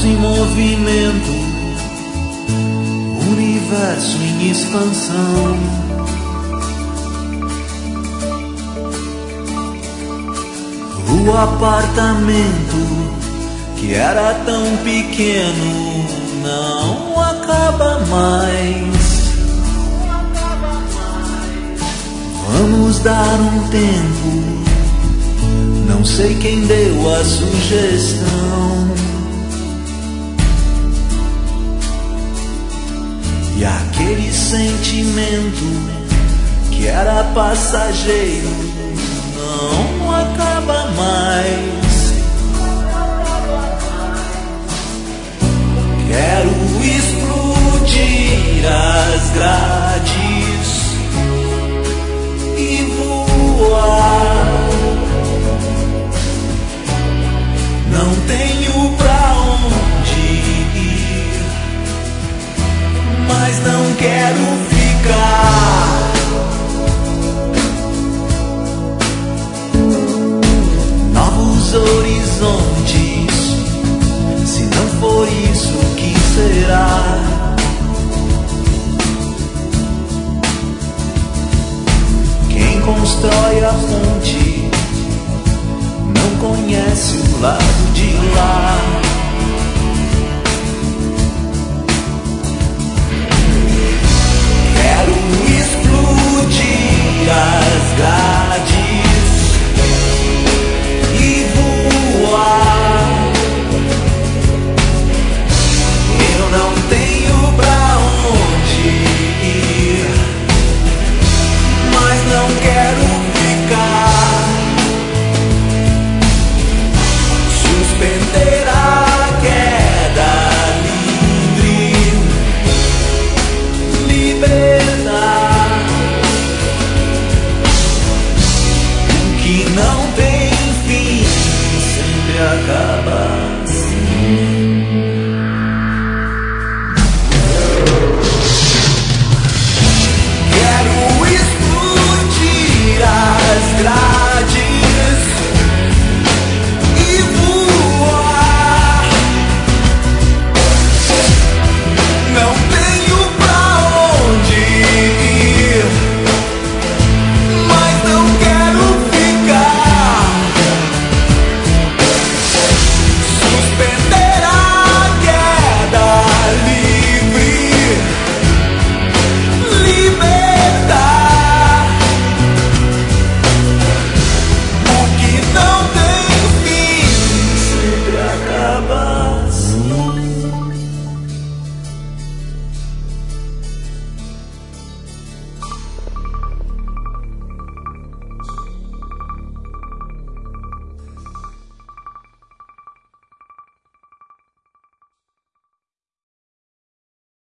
Caos em movimento, universo em expansão. O apartamento que era tão pequeno não acaba mais. Vamos dar um tempo. Não sei quem deu a sugestão. E aquele sentimento que era passageiro não acaba mais. Quero explodir as grades e voar. Não tenho pra onde ir, mas não quero ficar. Novos horizontes, se não for isso, o que será? Quem constrói a ponte não conhece o lado de lá.